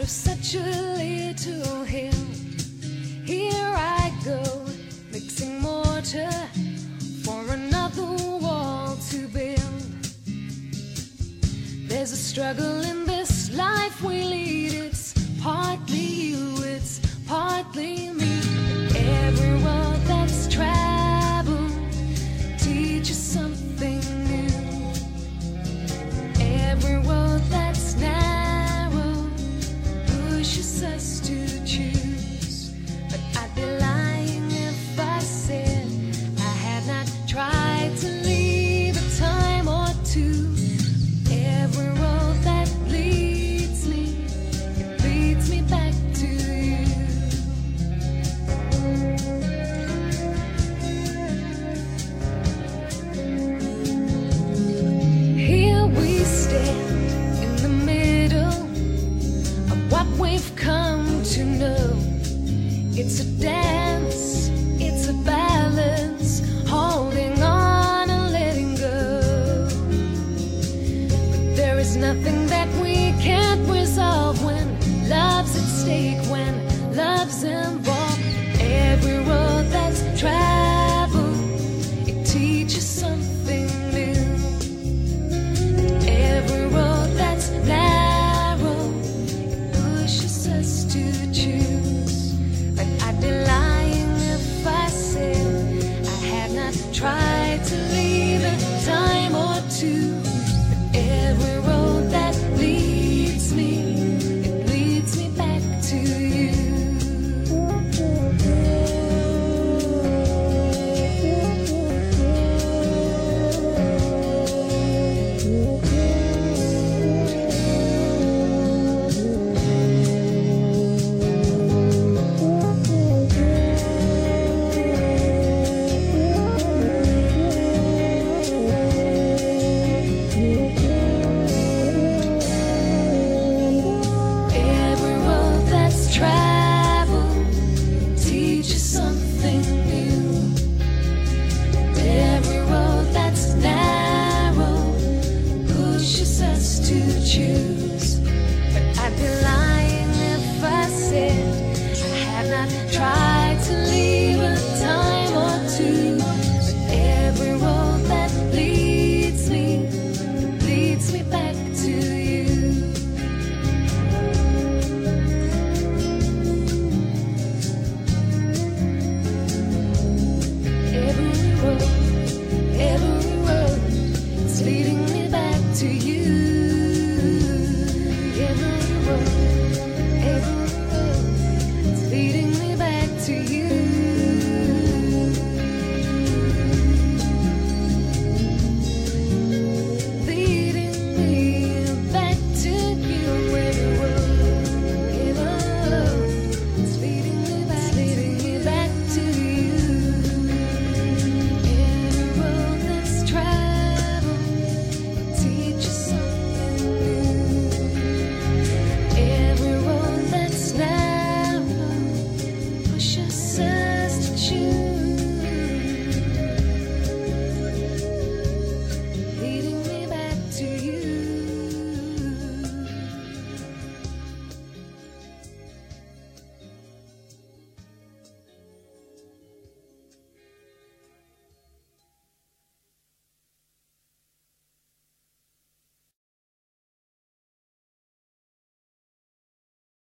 of such a little hill. Here I go, mixing mortar for another wall to build. There's a struggle in this life we lead. It's partly you, it's partly me. Every road that's traveled teaches something new. Every road that's narrow pushes us to choose. But I'd be lying if I said I had not tried to leave a time or two. Every road that leads me, it leads me back to you. Here we stand in the middle of what we've come to know. It's a dance